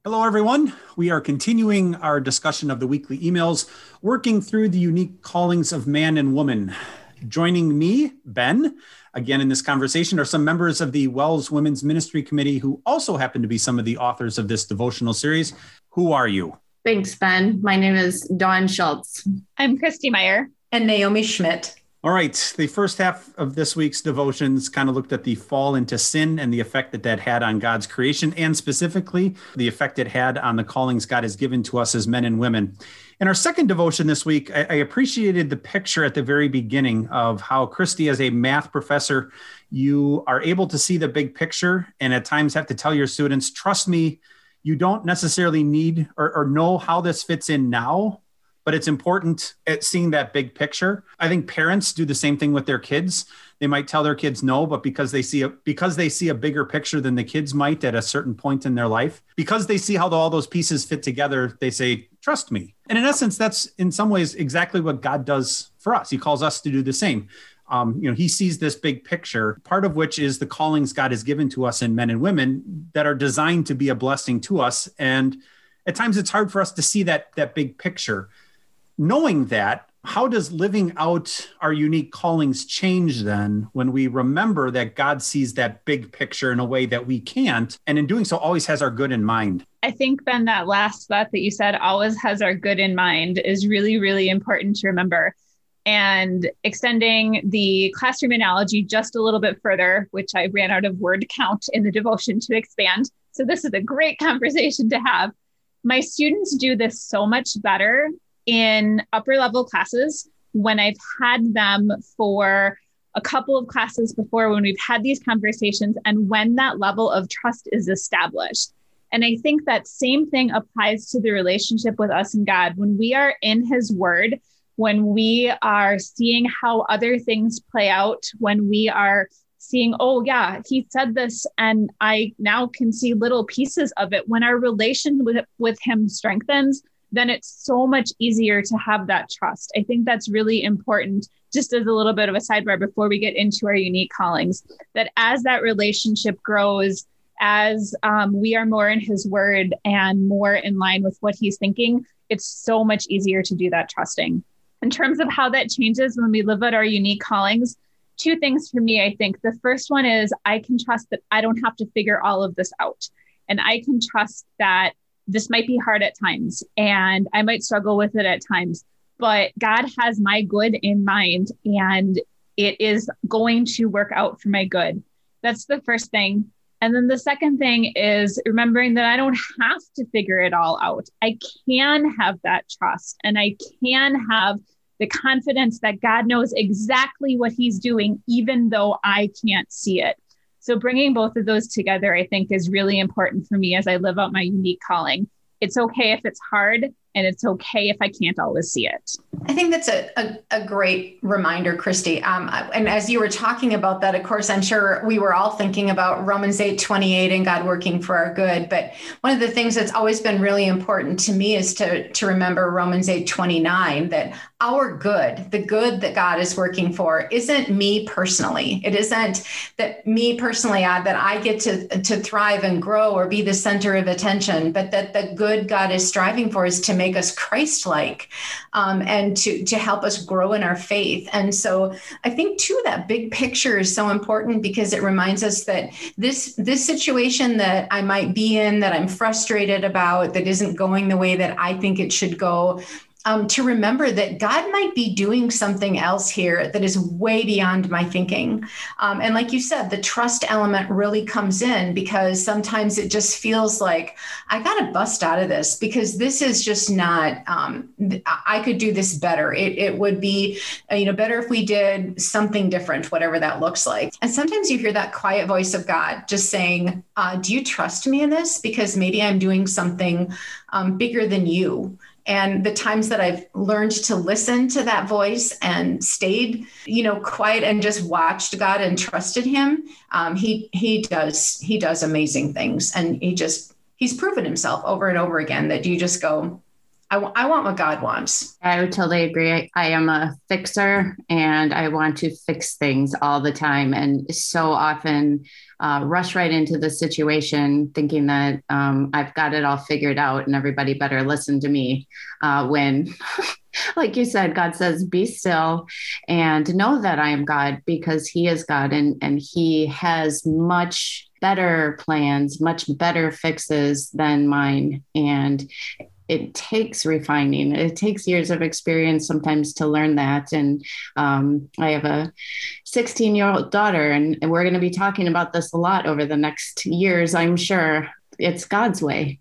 Hello, everyone. We are continuing our discussion of the weekly emails, working through the unique callings of man and woman. Joining me, Ben, again in this conversation are some members of the WELS Women's Ministry Committee who also happen to be some of the authors of this devotional series. Who are you? Thanks, Ben. My name is Dawn Schultz. I'm Christy Meyer. And Naomi Schmidt. All right. The first half of this week's devotions kind of looked at the fall into sin and the effect that had on God's creation, and specifically the effect it had on the callings God has given to us as men and women. In our second devotion this week, I appreciated the picture at the very beginning of how Christy, as a math professor, you are able to see the big picture and at times have to tell your students, trust me, you don't necessarily need or know how this fits in now, but it's important at seeing that big picture. I think parents do the same thing with their kids. They might tell their kids no, but because they see a bigger picture than the kids might at a certain point in their life, because they see how all those pieces fit together, they say, trust me. And in essence, that's in some ways exactly what God does for us. He calls us to do the same. He sees this big picture, part of which is the callings God has given to us in men and women that are designed to be a blessing to us. And at times it's hard for us to see that big picture. Knowing that, how does living out our unique callings change then when we remember that God sees that big picture in a way that we can't, and in doing so always has our good in mind? I think, Ben, that last thought that you said, always has our good in mind, is really, really important to remember. And extending the classroom analogy just a little bit further, which I ran out of word count in the devotion to expand. So this is a great conversation to have. My students do this so much better in upper level classes when I've had them for a couple of classes before, when we've had these conversations and when that level of trust is established. And I think that same thing applies to the relationship with us and God. When we are in his word, when we are seeing how other things play out, when we are seeing, oh yeah, he said this, and I now can see little pieces of it. When our relation with him strengthens, then it's so much easier to have that trust. I think that's really important, just as a little bit of a sidebar before we get into our unique callings, that as that relationship grows, as we are more in his word and more in line with what he's thinking, it's so much easier to do that trusting. In terms of how that changes when we live out our unique callings, two things for me, I think. The first one is I can trust that I don't have to figure all of this out. And I can trust that this might be hard at times and I might struggle with it at times, but God has my good in mind and it is going to work out for my good. That's the first thing. And then the second thing is remembering that I don't have to figure it all out. I can have that trust and I can have the confidence that God knows exactly what he's doing, even though I can't see it. So bringing both of those together, I think, is really important for me as I live out my unique calling. It's okay if it's hard, and it's okay if I can't always see it. I think that's a great reminder, Christy. And as you were talking about that, of course, I'm sure we were all thinking about Romans 8:28 and God working for our good. But one of the things that's always been really important to me is to remember Romans 8:29, that our good, the good that God is working for, isn't me personally. It isn't that me personally, that I get to thrive and grow or be the center of attention, but that the good God is striving for is to make us Christ-like and to help us grow in our faith. And so I think, too, that big picture is so important because it reminds us that this situation that I might be in, that I'm frustrated about, that isn't going the way that I think it should go, to remember that God might be doing something else here that is way beyond my thinking. And like you said, the trust element really comes in because sometimes it just feels like I got to bust out of this because this is just not, I could do this better. It would be, better if we did something different, whatever that looks like. And sometimes you hear that quiet voice of God just saying, do you trust me in this? Because maybe I'm doing something bigger than you. And the times that I've learned to listen to that voice and stayed, quiet and just watched God and trusted him, he does amazing things. And he's proven himself over and over again that you just go, I want what God wants. I would totally agree. I am a fixer and I want to fix things all the time. And so often rush right into the situation thinking that I've got it all figured out and everybody better listen to me when like you said, God says, be still and know that I am God because he is God and he has much better plans, much better fixes than mine. And it takes refining. It takes years of experience sometimes to learn that. And I have a 16-year-old daughter, and we're going to be talking about this a lot over the next years, I'm sure. It's God's way,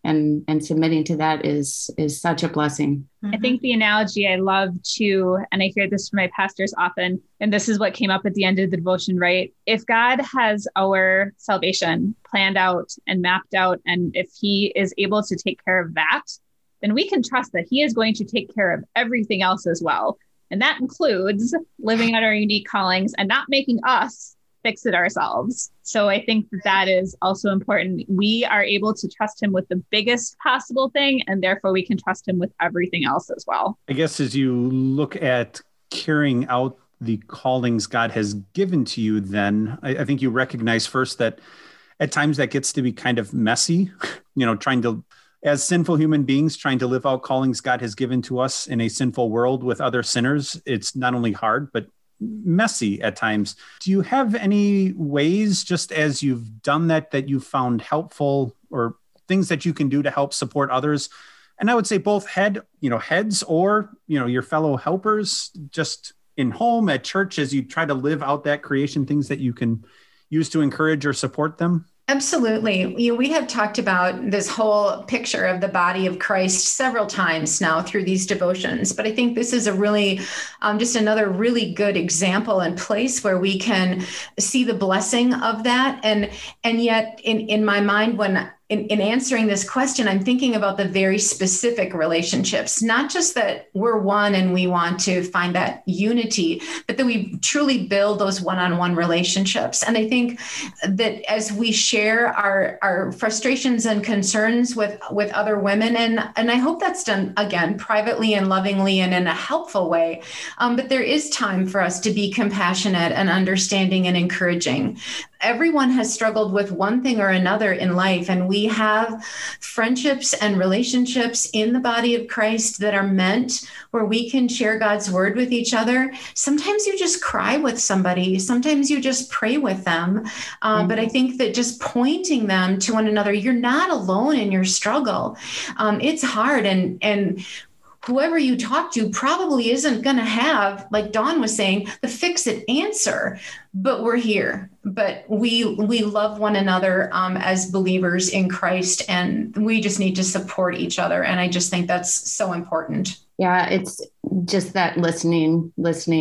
and submitting to that is such a blessing. I think the analogy I love too, and I hear this from my pastors often, and this is what came up at the end of the devotion, right? If God has our salvation planned out and mapped out, and if he is able to take care of that, then we can trust that he is going to take care of everything else as well. And that includes living out our unique callings and not making us fix it ourselves. So I think that is also important. We are able to trust him with the biggest possible thing, and therefore we can trust him with everything else as well. I guess as you look at carrying out the callings God has given to you, then I think you recognize first that at times that gets to be kind of messy, trying to, as sinful human beings, trying to live out callings God has given to us in a sinful world with other sinners. It's not only hard, but messy at times. Do you have any ways, just as you've done that you found helpful, or things that you can do to help support others? And I would say both heads or, your fellow helpers, just in home, at church, as you try to live out that creation, things that you can use to encourage or support them? Absolutely. We have talked about this whole picture of the body of Christ several times now through these devotions, but I think this is a really, just another really good example and place where we can see the blessing of that. And yet in my mind, when in answering this question, I'm thinking about the very specific relationships, not just that we're one and we want to find that unity, but that we truly build those one-on-one relationships. And I think that as we share our frustrations and concerns with other women, and I hope that's done, again, privately and lovingly and in a helpful way, but there is time for us to be compassionate and understanding and encouraging. Everyone has struggled with one thing or another in life, and we have friendships and relationships in the body of Christ that are meant where we can share God's word with each other. Sometimes you just cry with somebody. Sometimes you just pray with them. But I think that just pointing them to one another, you're not alone in your struggle. It's hard. And whoever you talk to probably isn't going to have, like Dawn was saying, the fix-it answer, but we're here. But we love one another as believers in Christ, and we just need to support each other. And I just think that's so important. Yeah, it's just that listening.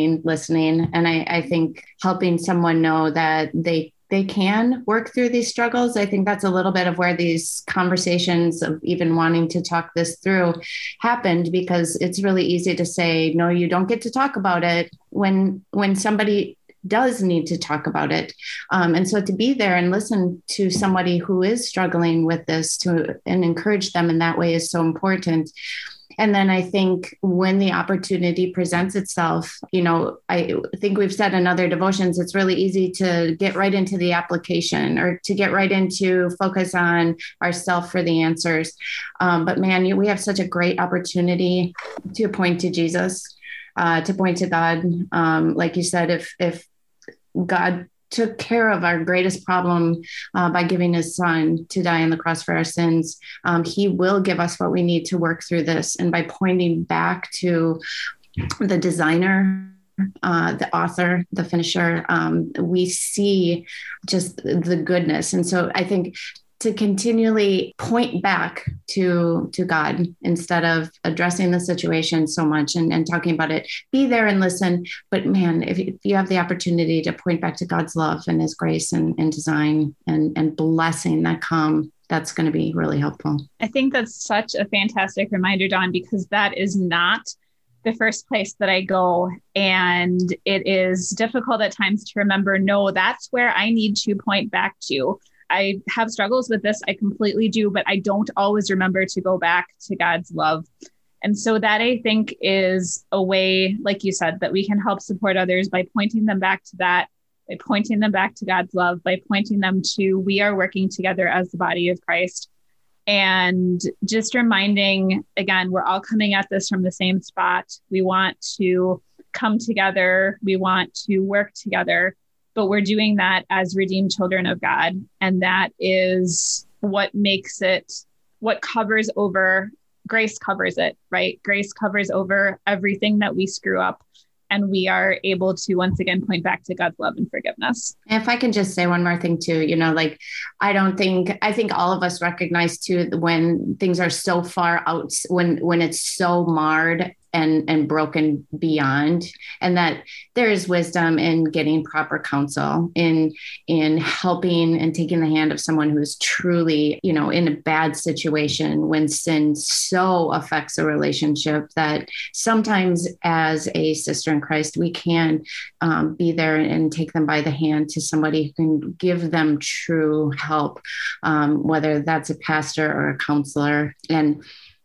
And I think helping someone know that they can work through these struggles. I think that's a little bit of where these conversations of even wanting to talk this through happened, because it's really easy to say, no, you don't get to talk about it when somebody does need to talk about it. And so to be there and listen to somebody who is struggling with this and encourage them in that way is so important. And then I think when the opportunity presents itself, I think we've said in other devotions, it's really easy to get right into the application or to get right into focus on ourselves for the answers. But man, we have such a great opportunity to point to Jesus, to point to God. Like you said, if God took care of our greatest problem by giving his son to die on the cross for our sins, he will give us what we need to work through this. And by pointing back to the designer, the author, the finisher, we see just the goodness. And so I think to continually point back to God instead of addressing the situation so much and talking about it, be there and listen. But man, if you have the opportunity to point back to God's love and his grace and design and blessing that come, that's going to be really helpful. I think that's such a fantastic reminder, Dawn, because that is not the first place that I go. And it is difficult at times to remember, no, that's where I need to point back to. I have struggles with this. I completely do, but I don't always remember to go back to God's love. And so that, I think, is a way, like you said, that we can help support others by pointing them back to that, by pointing them back to God's love, by pointing them to, we are working together as the body of Christ. And just reminding, again, we're all coming at this from the same spot. We want to come together. We want to work together, but we're doing that as redeemed children of God. And that is what makes it, what covers over, grace covers it, right? Grace covers over everything that we screw up. And we are able to once again point back to God's love and forgiveness. And if I can just say one more thing too, like, I think all of us recognize too, when things are so far out, when it's so marred and broken beyond, and that there is wisdom in getting proper counsel, in helping and taking the hand of someone who is truly, in a bad situation, when sin so affects a relationship that sometimes as a sister in Christ, we can be there and take them by the hand to somebody who can give them true help, whether that's a pastor or a counselor. And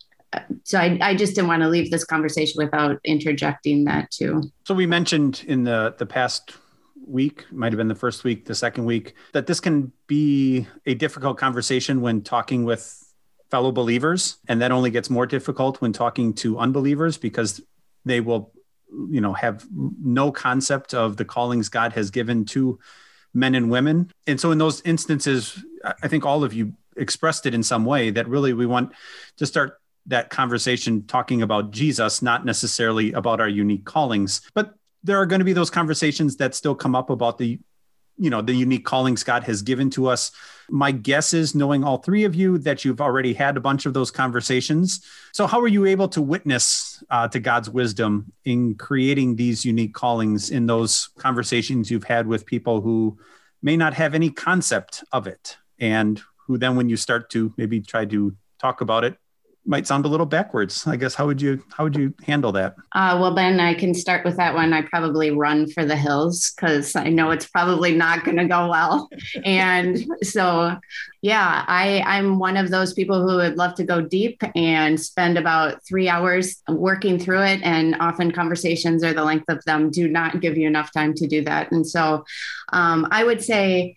so I just didn't want to leave this conversation without interjecting that too. So we mentioned in the past week, might have been the first week, the second week, that this can be a difficult conversation when talking with fellow believers. And that only gets more difficult when talking to unbelievers, because they will, have no concept of the callings God has given to men and women. And so in those instances, I think all of you expressed it in some way, that really we want to start that conversation talking about Jesus, not necessarily about our unique callings. But there are going to be those conversations that still come up about the unique callings God has given to us. My guess is, knowing all three of you, that you've already had a bunch of those conversations. So how are you able to witness to God's wisdom in creating these unique callings in those conversations you've had with people who may not have any concept of it, and who then, when you start to maybe try to talk about it, might sound a little backwards? I guess, how would you handle that? Well, Ben, I can start with that one. I probably run for the hills because I know it's probably not going to go well. And so, yeah, I'm one of those people who would love to go deep and spend about 3 hours working through it. And often conversations, or the length of them, do not give you enough time to do that. And so I would say,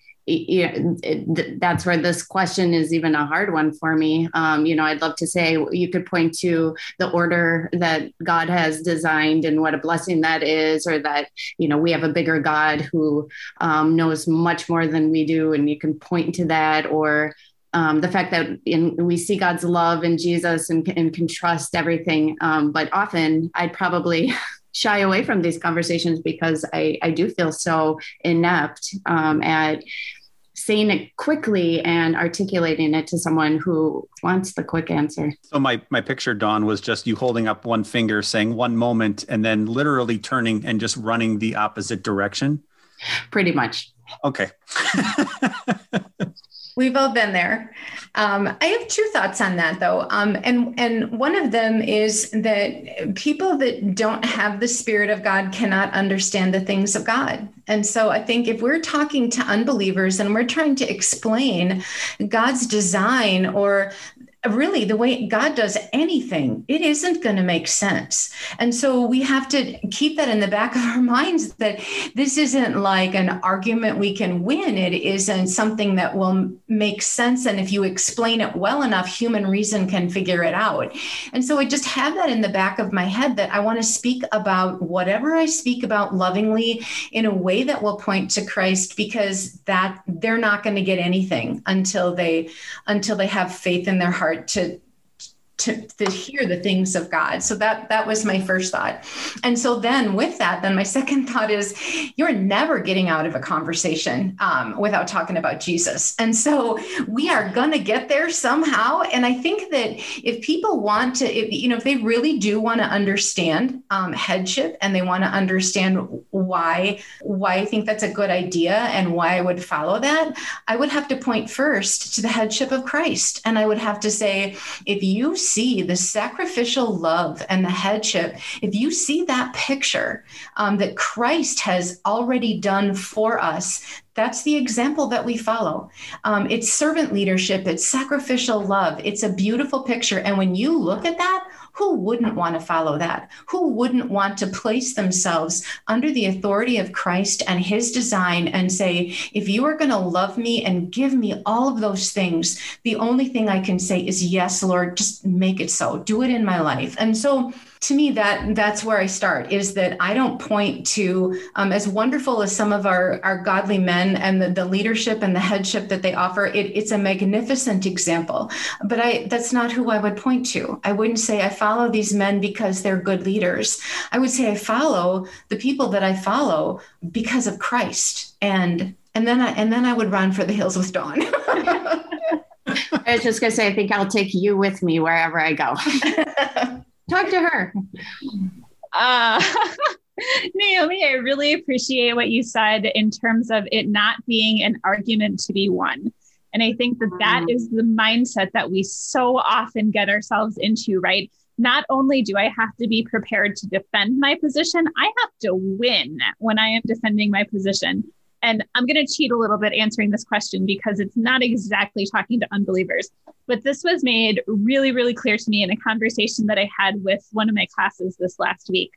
that's where this question is even a hard one for me. I'd love to say you could point to the order that God has designed and what a blessing that is, or that, we have a bigger God who knows much more than we do. And you can point to that, or the fact that we see God's love in Jesus and can trust everything. But often I'd probably shy away from these conversations because I do feel so inept at saying it quickly and articulating it to someone who wants the quick answer. So my picture, Dawn, was just you holding up one finger, saying one moment, and then literally turning and just running the opposite direction. Pretty much. Okay. We've all been there. I have two thoughts on that, though. And one of them is that people that don't have the Spirit of God cannot understand the things of God. And so I think if we're talking to unbelievers and we're trying to explain God's design, or really the way God does anything, it isn't going to make sense. And so we have to keep that in the back of our minds, that this isn't like an argument we can win. It isn't something that will make sense. And if you explain it well enough, human reason can figure it out. And so I just have that in the back of my head, that I want to speak about whatever I speak about lovingly in a way that will point to Christ, because that they're not going to get anything until they have faith in their heart to hear the things of God. So that was my first thought. And so then with that, then my second thought is, you're never getting out of a conversation without talking about Jesus. And so we are going to get there somehow. And I think that if people want to, if they really do want to understand headship, and they want to understand why I think that's a good idea and why I would follow that, I would have to point first to the headship of Christ. And I would have to say, if you see the sacrificial love and the headship, if you see that picture that Christ has already done for us, that's the example that we follow. It's servant leadership. It's sacrificial love. It's a beautiful picture. And when you look at that, who wouldn't want to follow that? Who wouldn't want to place themselves under the authority of Christ and his design and say, if you are going to love me and give me all of those things, the only thing I can say is, yes, Lord, just make it so. Do it in my life. And so to me, that's where I start, is that I don't point to, as wonderful as some of our godly men and the leadership and the headship that they offer, it's a magnificent example. But that's not who I would point to. I wouldn't say I follow these men because they're good leaders. I would say I follow the people that I follow because of Christ. And then I would run for the hills with Dawn. I was just going to say, I think I'll take you with me wherever I go. Talk to her. Naomi, I really appreciate what you said in terms of it not being an argument to be won. And I think that is the mindset that we so often get ourselves into, right? Not only do I have to be prepared to defend my position, I have to win when I am defending my position. And I'm going to cheat a little bit answering this question because it's not exactly talking to unbelievers. But this was made really, really clear to me in a conversation that I had with one of my classes this last week.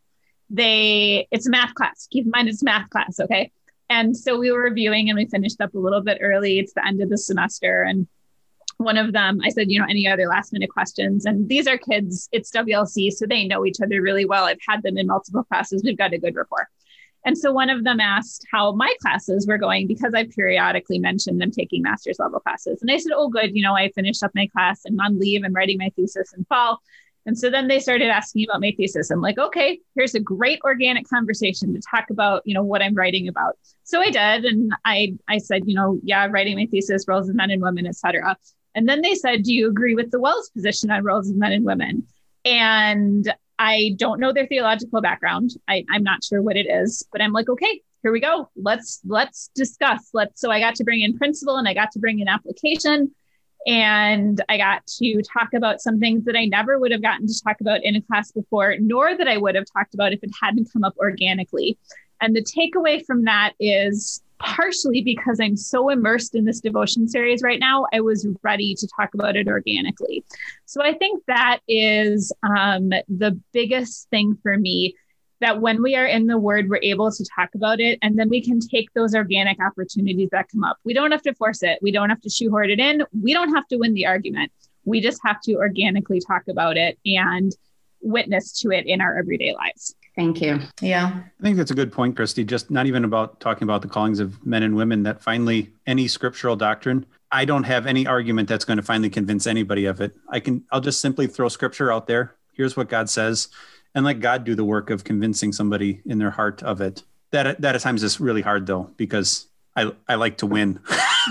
It's a math class. Keep in mind, it's a math class, okay? And so we were reviewing and we finished up a little bit early. It's the end of the semester. And one of them, I said, any other last minute questions? And these are kids, it's WLC, so they know each other really well. I've had them in multiple classes. We've got a good rapport. And so one of them asked how my classes were going because I periodically mentioned them taking master's level classes. And I said, oh, good. I finished up my class. I'm on leave. I'm writing my thesis in fall. And so then they started asking about my thesis. I'm like, okay, here's a great organic conversation to talk about, what I'm writing about. So I did. And I said, yeah, writing my thesis, roles of men and women, et cetera. And then they said, do you agree with the Wells position on roles of men and women? And I don't know their theological background. I'm not sure what it is, but I'm like, okay, here we go. Let's discuss. So I got to bring in principle and I got to bring in application, and I got to talk about some things that I never would have gotten to talk about in a class before, nor that I would have talked about if it hadn't come up organically. And the takeaway from that is, partially because I'm so immersed in this devotion series right now, I was ready to talk about it organically. So I think that is the biggest thing for me, that when we are in the Word, we're able to talk about it, and then we can take those organic opportunities that come up. We don't have to force it. We don't have to shoehorn it in. We don't have to win the argument. We just have to organically talk about it and witness to it in our everyday lives. Thank you. Yeah. I think that's a good point, Christy. Just not even about talking about the callings of men and women, that finally any scriptural doctrine, I don't have any argument that's going to finally convince anybody of it. I'll just simply throw scripture out there. Here's what God says, and let God do the work of convincing somebody in their heart of it. That at times is really hard though, because I like to win.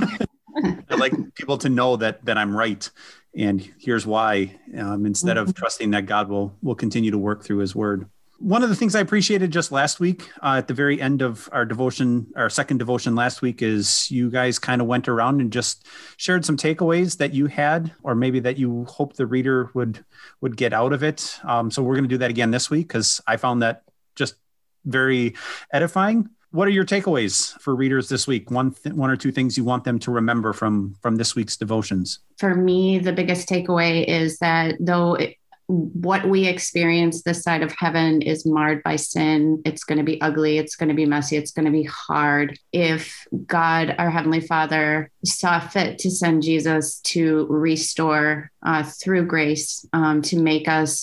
I like people to know that I'm right. And here's why, instead of trusting that God will continue to work through his word. One of the things I appreciated just last week at the very end of our devotion, our second devotion last week, is you guys kind of went around and just shared some takeaways that you had, or maybe that you hope the reader would get out of it. So we're going to do that again this week because I found that just very edifying. What are your takeaways for readers this week? One or two things you want them to remember from this week's devotions? For me, the biggest takeaway is that what we experience this side of heaven is marred by sin. It's going to be ugly. It's going to be messy. It's going to be hard. If God, our Heavenly Father, saw fit to send Jesus to restore through grace, to make us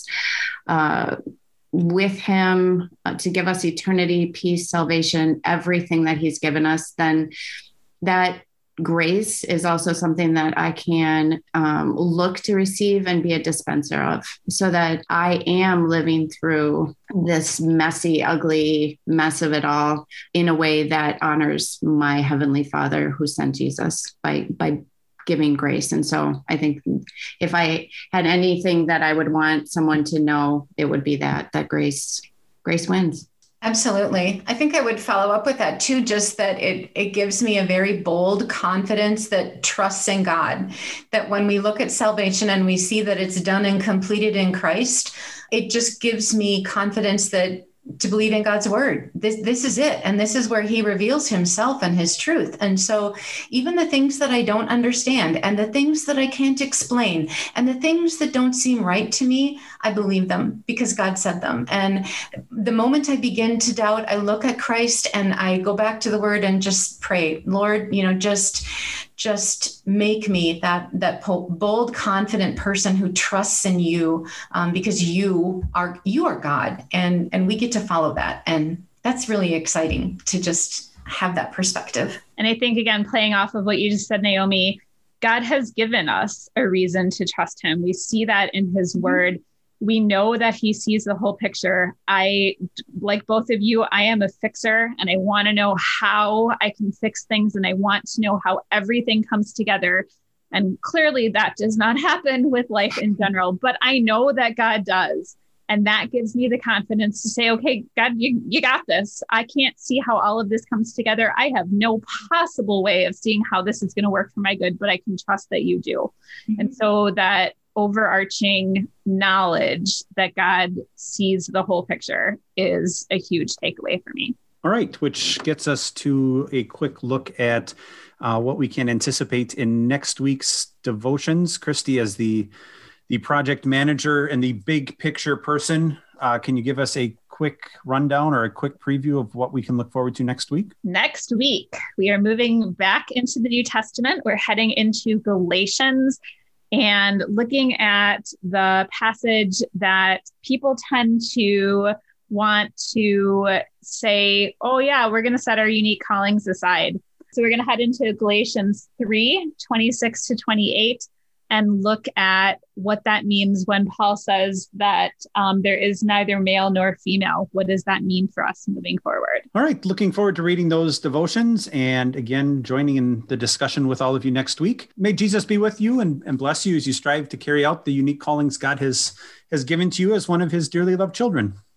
with him, to give us eternity, peace, salvation, everything that he's given us, then that grace is also something that I can look to receive and be a dispenser of, so that I am living through this messy, ugly mess of it all in a way that honors my Heavenly Father who sent Jesus by giving grace. And so I think if I had anything that I would want someone to know, it would be that grace wins. Absolutely. I think I would follow up with that too, just that it gives me a very bold confidence that trusts in God, that when we look at salvation and we see that it's done and completed in Christ, it just gives me confidence that to believe in God's word. This is it. And this is where he reveals himself and his truth. And so even the things that I don't understand and the things that I can't explain and the things that don't seem right to me, I believe them because God said them. And the moment I begin to doubt, I look at Christ and I go back to the word and just pray, Lord, just make me that bold, confident person who trusts in you, because you are God, and we get to follow that, and that's really exciting to just have that perspective. And I think, again, playing off of what you just said, Naomi, God has given us a reason to trust him. We see that in his word. We know that he sees the whole picture. Like both of you, I am a fixer and I want to know how I can fix things. And I want to know how everything comes together. And clearly that does not happen with life in general, but I know that God does. And that gives me the confidence to say, okay, God, you got this. I can't see how all of this comes together. I have no possible way of seeing how this is going to work for my good, but I can trust that you do. Mm-hmm. And so that overarching knowledge that God sees the whole picture is a huge takeaway for me. All right, which gets us to a quick look at what we can anticipate in next week's devotions. Christy, as the project manager and the big picture person, can you give us a quick rundown or a quick preview of what we can look forward to next week? Next week, we are moving back into the New Testament. We're heading into Galatians and looking at the passage that people tend to want to say, oh yeah, we're going to set our unique callings aside. So we're going to head into Galatians 3:26 to 28 and look at what that means when Paul says that there is neither male nor female. What does that mean for us moving forward? All right. Looking forward to reading those devotions and again, joining in the discussion with all of you next week. May Jesus be with you and bless you as you strive to carry out the unique callings God has given to you as one of his dearly loved children.